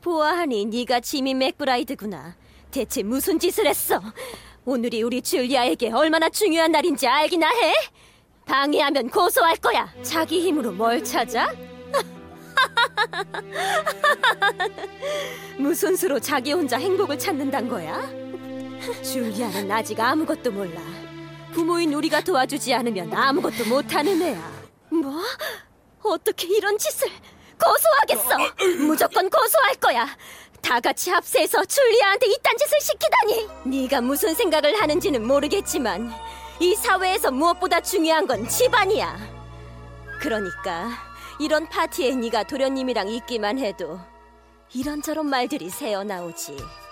보아하니 네가 지미 맥브라이드구나. 대체 무슨 짓을 했어? 오늘이 우리 줄리아에게 얼마나 중요한 날인지 알기나 해? 방해하면 고소할 거야. 자기 힘으로 뭘 찾아? 무슨 수로 자기 혼자 행복을 찾는단 거야? 줄리아는 아직 아무것도 몰라. 부모인 우리가 도와주지 않으면 아무것도 못하는 애야. 뭐? 어떻게 이런 짓을... 고소하겠어! 무조건 고소할 거야! 다 같이 합세해서 줄리아한테 이딴 짓을 시키다니! 네가 무슨 생각을 하는지는 모르겠지만 이 사회에서 무엇보다 중요한 건 집안이야. 그러니까 이런 파티에 네가 도련님이랑 있기만 해도 이런저런 말들이 새어나오지.